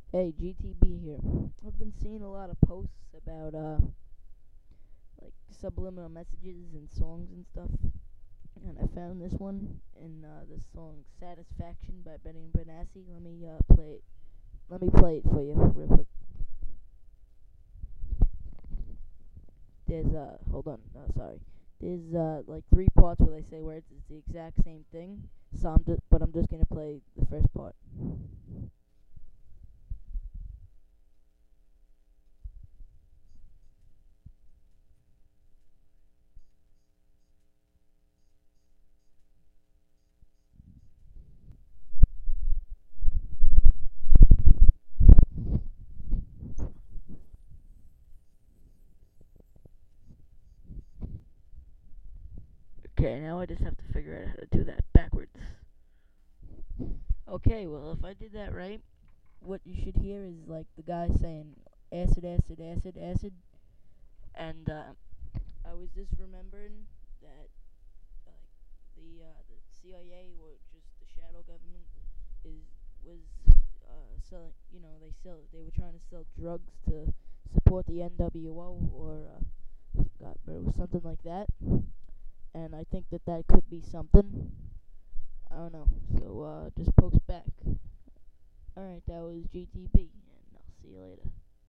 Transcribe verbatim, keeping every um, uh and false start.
Hey, G T B here. I've been seeing a lot of posts about uh like subliminal messages and songs and stuff, and I found this one in uh, the song "Satisfaction" by Benny and Benassi. Let me uh play it. Let me play it for you real quick. There's uh hold on, no sorry. There's uh like three parts where they say words. It's the exact same thing. So I'm just, but I'm just gonna play the first part. Okay, now I just have to figure out how to do that backwards. Okay, well if I did that right, what you should hear is like the guy saying acid, acid, acid, acid, and uh, I was just remembering that like the uh, the C I A, or just the shadow government, is was uh, selling. You know, they sell they were trying to sell drugs to support the N W O, or uh, I forgot, but it was something like that. And I think that that could be something. I don't know. So uh, just post back. All right, that was G T B, and I'll see you later.